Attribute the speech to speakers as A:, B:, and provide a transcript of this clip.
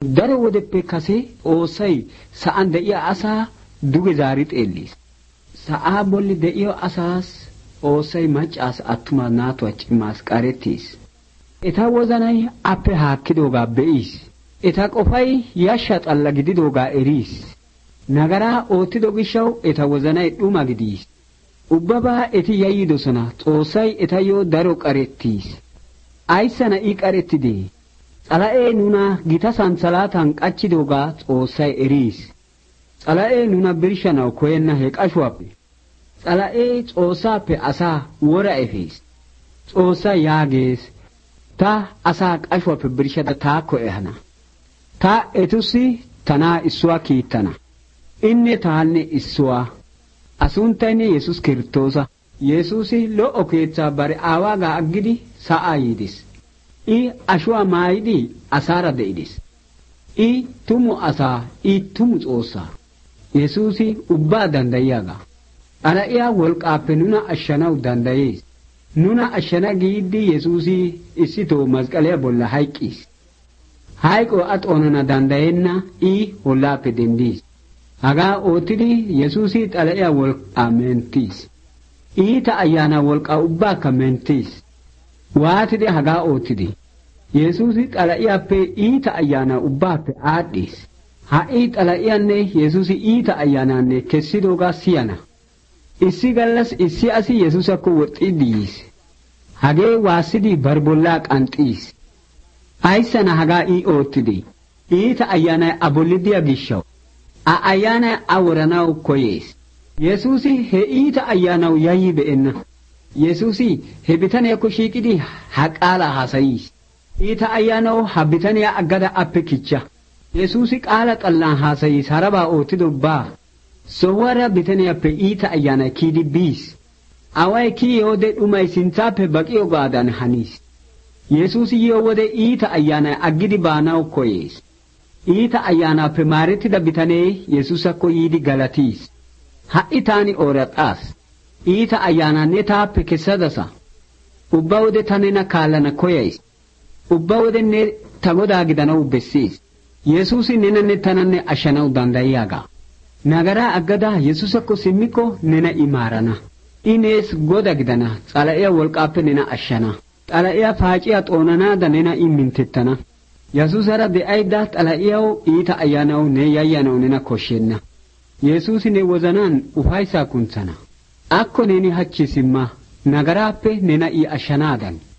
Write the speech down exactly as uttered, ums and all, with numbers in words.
A: daro wodeppe kase Xoossay sa'an de'iya asaa duge zaari xeellis. Sa'a bolli de'iyo asaas Xoossay maccaas attuma naatuwa cimmaas qarettiis. Eta wozanay appe haakkidoogaa be'iis. Eta qofay yashsha xalla gididoogaa eriis. Nagaraa oottido gishshaw eta wozanay dhuma gidiis. Ubbabaa eti yayyidosona. Xoossay etayyo daro qarettiis. Ayssana I qarettidee? Xala'ee nuna gita santsalaatan qachchidoogaa Xoossay eriis. Xala'ee nuna birshanaw koyenna he qashuwaappe. Xala'ee Xoossaappe asaa wora efees. Xoossay yaagees, ta asaa qashuwaappe birshada taakko ehana. Ta etussi tanaa issuwaa kiittana. Inne taanne issuwaa. Asunttayne Yesus Kiristoosa. Yesuusi lo'o keetsaa bare aawaagaa aggidi sa'aa yiidis. I ashuwaa maayidi asaara de'idis. I tumu asaa, I tumu Xoossaa. Yesuusi ubbaa danddayiyaagaa. Xala'iyaa wolqqaappe nuna ashshanaw danddayees. Nuna ashshana giiddi Yesuusi issitoo masqaliyaa bolla hayqqiis. Hayqoo a xoonana danddayenna I hollaappe denddiis. Hagaa oottidi Yesuusi xala'iyaa wolqqaa menttiis. Iita ayyaana wolqqaa ubbaakka menttiis. Waatidi hagaa oottidi? Yesuusi xala'iyaappe iita ayyaana ubbaappe aadhdhiis. Ha'i xala'iyaanne Yesuusi iita ayyaanaanne kessidoogaa siyana. Issi gallas issi asi Yesuusakko woxxiiddi yiis. Hagee waassidi bari bollaa qanxxiis. Ayssana hagaa I oottidi? Iita ayyaanay a bolli diya gishshaw. A ayyaanay a woranaw koyees. Yesuusi he iita ayyaanaw yayyi be'enna. Yesuusi he bitaniyaakko shiiqidi ha qaalaa haasayiis. Iita ayyaanaw ha bitaniyaa aggada appe kichcha. Yesuusi qaala xallaan haasayiis harabaa oottidobbaa. Sohuwaara bitaniyaappe iita ayyaanay kiyidi biis. Away kiyoode dhumay sintsaappe baqiyoogaadan haniis. Yesuusi yiyo wode iita ayyaanay aggidi baanaw koyees. Iita ayyaanaappe maarettida bitanee Yesuusakko yiidi galatiis. Ha'i taani ooraxaas. Iita ayyaanaanne taappe kessadasa. Ubba wode ta nena kaallana koyays. Ubba wode ne ta godaa gidanaw bessees. Yesuusi nenanne tananne ashshanaw danddayiyaagaa. Nagaraa aggada Yesuusakko simmikko nena I maarana. I nees goda gidana. Xala'iyaa wolqqaappe nena ashshana. Xala'iyaa paaciyaa xoonanaada nena I minttettana. Yesuusara de'ayda xala'iyaw iita ayyaanaw ne yayyanaw nena koshshenna. Yesuusi ne wozanaan ufaysaa kuntsana. Akko neeni hachchi simma nagaraappe nena I ashshanaadan.